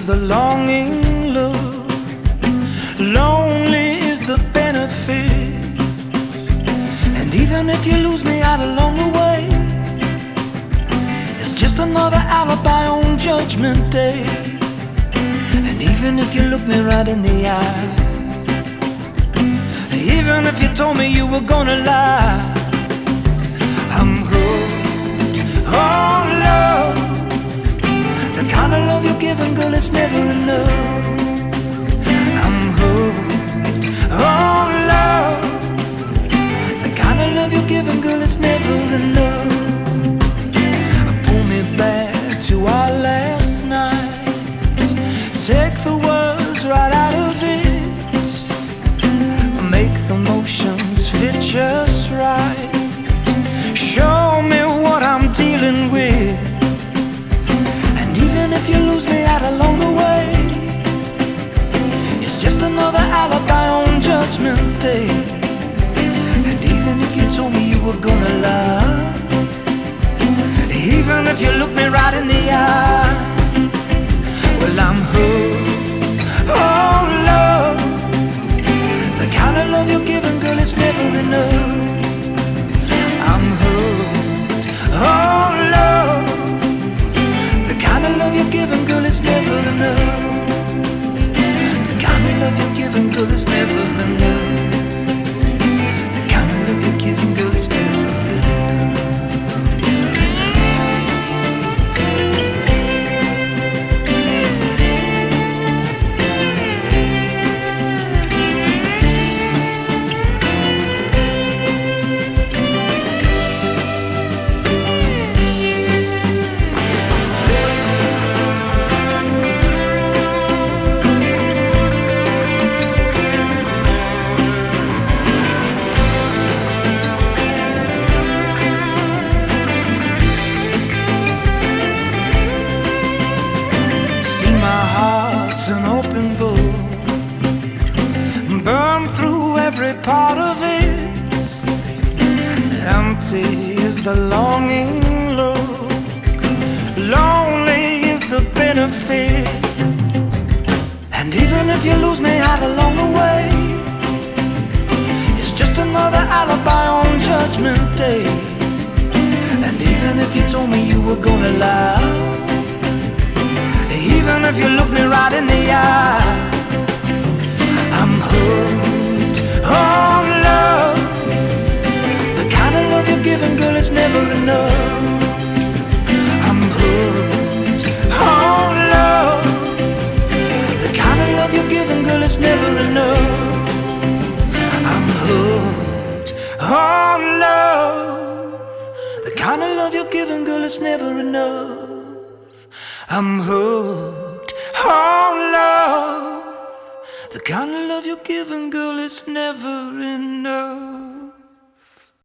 the longing love, lonely is the benefit. And even if you lose me out along the way, it's just another alibi on Judgment Day. And even if you look me right in the eye, even if you told me you were gonna lie, I'm hooked on love, the kind of love you're giving, girl, it's never enough. I'm hooked on love, the kind of love you're giving, girl, it's never enough. Pull me back to our last night, take the words right out of it, make the motions fit just right, show me what I'm dealing with. And even if you lose me out along the way, it's just another alibi on Judgment Day. And even if you told me you were gonna lie, even if you look me right in the eye, well, I'm hooked on love, the kind of love you're giving, girl, it's never enough. I'm hooked on love, the kind of love you're giving, girl, it's never enough. The kind of love you're giving, girl, it's never enough. The kind of love you're giving, girl, it's never enough. An open book, burn through every part of it. Empty is the longing look, lonely is the benefit. And even if you lose me out along the way, it's just another alibi on Judgment Day. And even if you told me you were gonna lie, even if you look me right in the eye, I'm hooked on love, the kind of love you're giving, girl, it's never enough. I'm hooked on love, the kind of love you're giving, girl, it's never enough. I'm hooked on love, the kind of love you're giving, girl, it's never enough. I'm hooked on love, the kind of love you're giving, girl, it's never enough.